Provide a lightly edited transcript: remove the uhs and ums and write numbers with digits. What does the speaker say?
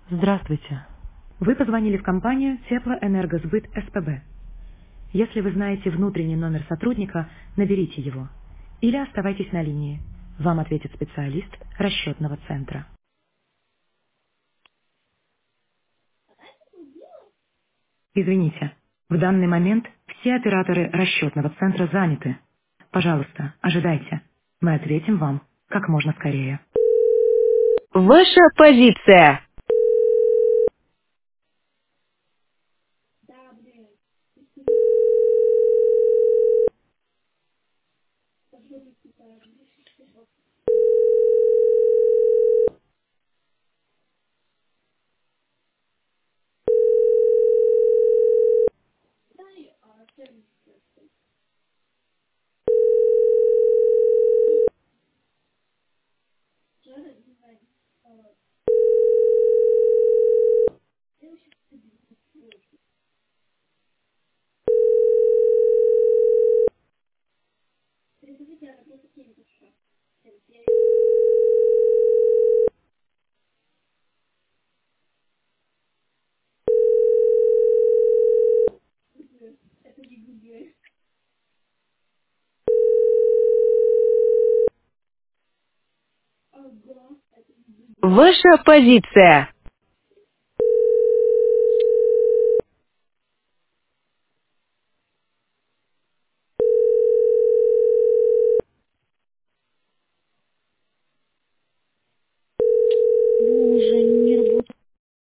Здравствуйте. Вы позвонили в компанию Теплоэнергосбыт СПБ. Если вы знаете внутренний номер сотрудника, наберите его. Или оставайтесь на линии. Вам ответит специалист расчетного центра. Извините, в данный момент все операторы расчетного центра заняты. Пожалуйста, ожидайте. Мы ответим вам как можно скорее. Ваша позиция. Ваша позиция.